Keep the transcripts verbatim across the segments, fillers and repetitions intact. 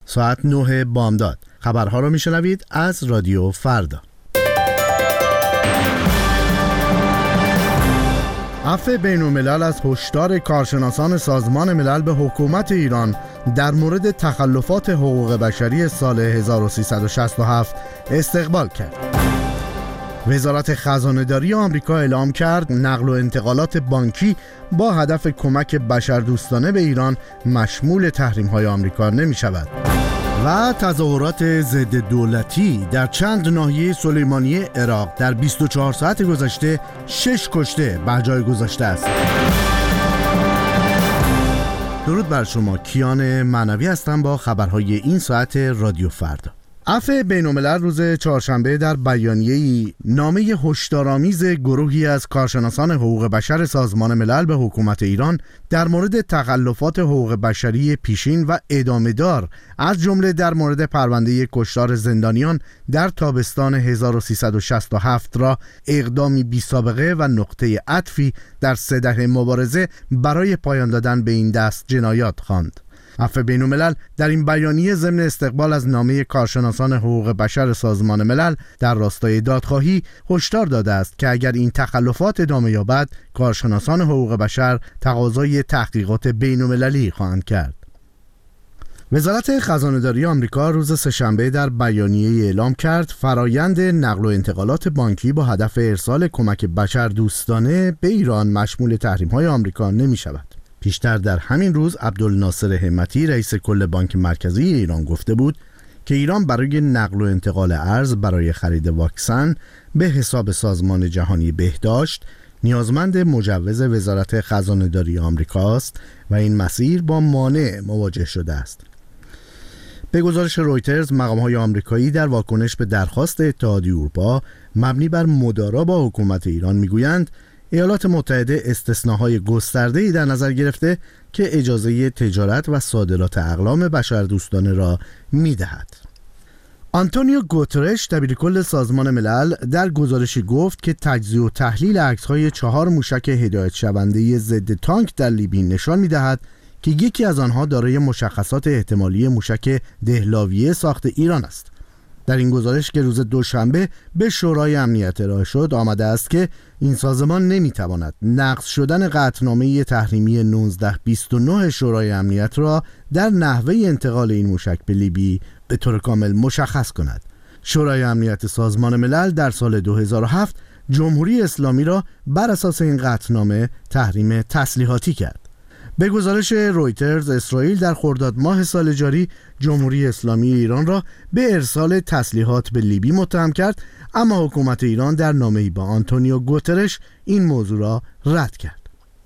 ساعت نه بامداد. خبرها رو میشنوید از رادیو فردا. عفو بین‌الملل از هشدار کارشناسان سازمان ملل به حکومت ایران در مورد تخلفات حقوق بشری سال هزار و سیصد و شصت و هفت استقبال کرد. وزارت خزانه‌داری آمریکا اعلام کرد نقل و انتقالات بانکی با هدف کمک بشردوستانه به ایران مشمول تحریم‌های آمریکا نمی‌شود. و تظاهرات ضد دولتی در چند ناحیه سلیمانیه عراق در بیست و چهار ساعت گذشته شش کشته بر جای گذاشته است. درود بر شما، کیان معنوی هستم با خبرهای این ساعت رادیو فردا. عفو بین‌الملل روز چهارشنبه در بیانیه‌ای نامه هشدارآمیز گروهی از کارشناسان حقوق بشر سازمان ملل به حکومت ایران در مورد تخلفات حقوق بشری پیشین و ادامه‌دار از جمله در مورد پرونده کشتار زندانیان در تابستان هزار و سیصد و شصت و هفت را اقدامی بی‌سابقه و نقطه عطفی در سه دهه مبارزه برای پایان دادن به این دست جنایات خواند. عفو بین‌الملل در این بیانیه ضمن استقبال از نامه کارشناسان حقوق بشر سازمان ملل در راستای دادخواهی هشدار داده است که اگر این تخلفات ادامه یابد، کارشناسان حقوق بشر تقاضای تحقیقات بین‌المللی خواهند کرد. وزارت خزانه‌داری آمریکا روز سه‌شنبه در بیانیه‌ای اعلام کرد فرایند نقل و انتقالات بانکی با هدف ارسال کمک بشردوستانه به ایران مشمول تحریم‌های آمریکا نمی‌شود. پیشتر در همین روز عبدالناصر همتی رئیس کل بانک مرکزی ایران گفته بود که ایران برای نقل و انتقال ارز برای خرید واکسن به حساب سازمان جهانی بهداشت نیازمند مجوز وزارت خزانه‌داری آمریکاست و این مسیر با مانع مواجه شده است. به گزارش رویترز، مقام‌های آمریکایی در واکنش به درخواست اتحادیه اروپا مبنی بر مدارا با حکومت ایران میگویند ایالات متحده استثناهای گسترده‌ای در نظر گرفته که اجازه تجارت و صادرات اقلام بشردوستانه را می‌دهد. آنتونیو گوترش دبیرکل سازمان ملل در گزارشی گفت که تجزیه و تحلیل عکس‌های چهار موشک هدایت شونده ضد تانک در لیبی نشان می‌دهد که یکی از آنها دارای مشخصات احتمالی موشک دهلاویه ساخت ایران است. در این گزارش که روز دوشنبه به شورای امنیت ارائه شد آمده است که این سازمان نمیتواند نقض شدن قطعنامه تحریمی نوزده بیست و نه شورای امنیت را در نحوه انتقال این موشک به لیبی به طور کامل مشخص کند. شورای امنیت سازمان ملل در سال دو هزار و هفت جمهوری اسلامی را بر اساس این قطعنامه تحریم تسلیحاتی کرد. به گزارش رویترز، اسرائیل در خرداد ماه سال جاری جمهوری اسلامی ایران را به ارسال تسلیحات به لیبی متهم کرد، اما حکومت ایران در نامه‌ای با آنتونیو گوترش این موضوع را رد کرد.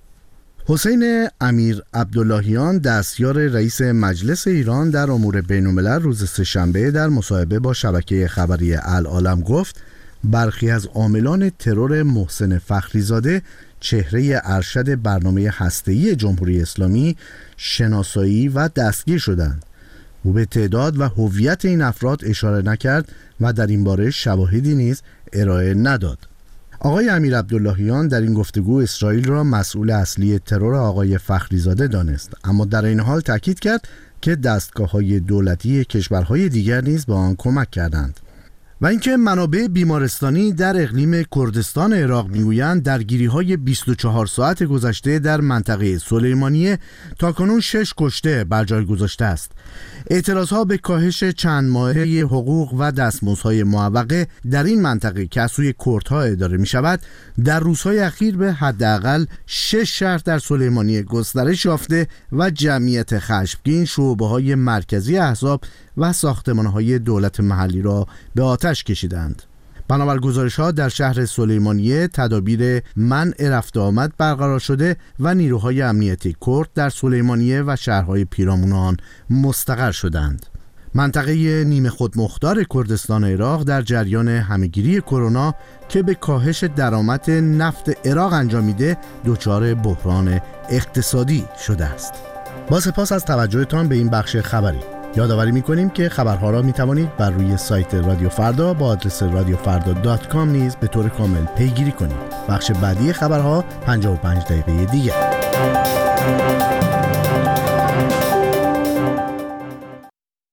حسین امیر عبداللهیان دستیار رئیس مجلس ایران در امور بین‌الملل روز سه‌شنبه در مصاحبه با شبکه خبری العالم گفت برخی از عاملان ترور محسن فخریزاده چهره ارشد برنامه هسته‌ای جمهوری اسلامی شناسایی و دستگیر شدند. او به تعداد و هویت این افراد اشاره نکرد و در این باره شواهدی نیز ارائه نداد. آقای امیر عبداللهیان در این گفتگو اسرائیل را مسئول اصلی ترور آقای فخریزاده دانست، اما در این حال تاکید کرد که دستگاه‌های دولتی کشورهای دیگر نیز به آن کمک کردند. و اینکه منابع بیمارستانی در اقلیم کردستان عراق میگویند درگیری‌های بیست و چهار ساعت گذشته در منطقه سلیمانیه تاکنون شش کشته بر جای گذاشته است. اعتراضها به کاهش چند ماهه حقوق و دستمزدهای معوقه در این منطقه که از سوی کردها اداره می شود در روزهای اخیر به حداقل شش شهر در سلیمانیه گسترش یافته و جمعیت خشمگین شعبه‌های مرکزی احزاب و ساختمان‌های دولت محلی را به آتش کشیدند. بنابر گزارش‌ها در شهر سلیمانیه تدابیر منع رفت آمد برقرار شده و نیروهای امنیتی کرد در سلیمانیه و شهرهای پیرامون آن مستقر شدند. منطقه نیمه خودمختار کردستان عراق در جریان همهگیری کرونا که به کاهش درآمد نفت عراق انجامیده دچار بحران اقتصادی شده است. با سپاس از توجهتان به این بخش خبری. یادآوری می‌کنیم که خبرها را می‌توانید بر روی سایت رادیو فردا با آدرس رادیو فردا دات کام نیز به طور کامل پیگیری کنید. بخش بعدی خبرها پنجاه و پنج دقیقه دیگر.